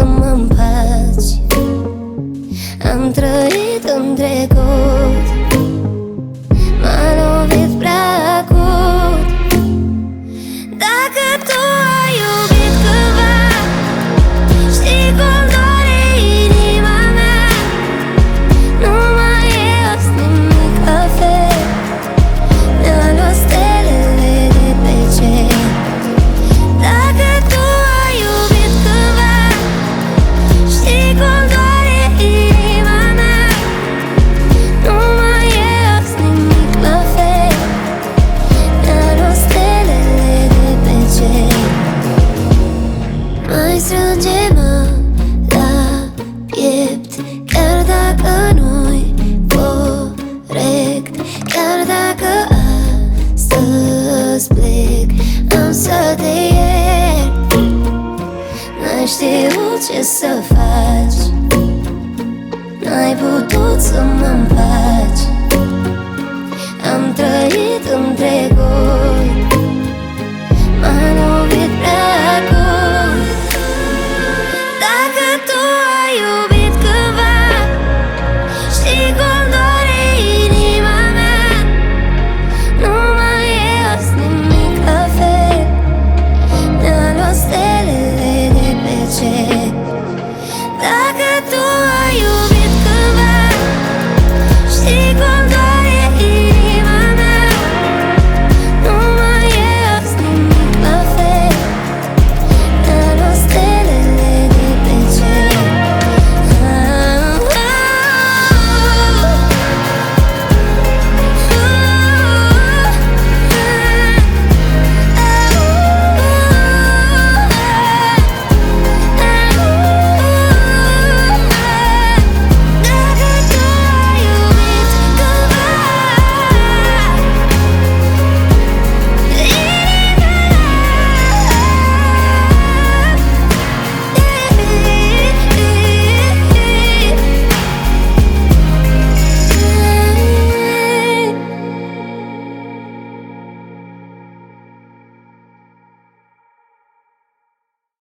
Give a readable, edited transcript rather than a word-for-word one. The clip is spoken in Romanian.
să mă împaci. Am trăit în trecut, m-a lovit prea acut. Dacă tu ai iubit cândva, știi cum doare inima mea. Nu mai e azi nimic la fel, mi-a luat stelele de pe cer. Dacă tu ai iubit cândva, știi cum doare inima mea. Nu mai e azi nimic la fel, mi-a luat stelele de pe cer. Mai strânge-mă la piept, chiar dacă nu-i corect, chiar dacă astăzi plec, am să te iert. N-ai știut ce să faci, n-ai putut să mă împaci. Am trăit în trecut, m-a lovit prea acut. Dacă tu ai iubit cândva, știi cum doare inima mea. Nu mai e azi nimic la fel, mi-a luat stelele de pe cer. Dacă